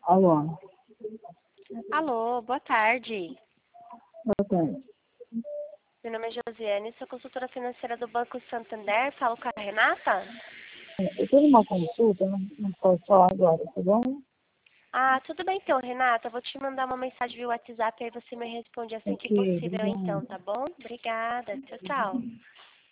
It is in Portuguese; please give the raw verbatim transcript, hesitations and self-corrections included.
Alô, Alô, boa tarde. boa tarde. Meu nome é Josiane, sou consultora financeira do Banco Santander. Falo com a Renata? Eu tenho uma consulta, não, não posso falar agora, tá bom? Ah, tudo bem então, Renata. Vou te mandar uma mensagem via WhatsApp, aí você me responde assim que Ok, possível, obrigada. então, tá bom? Obrigada. Tchau, tchau.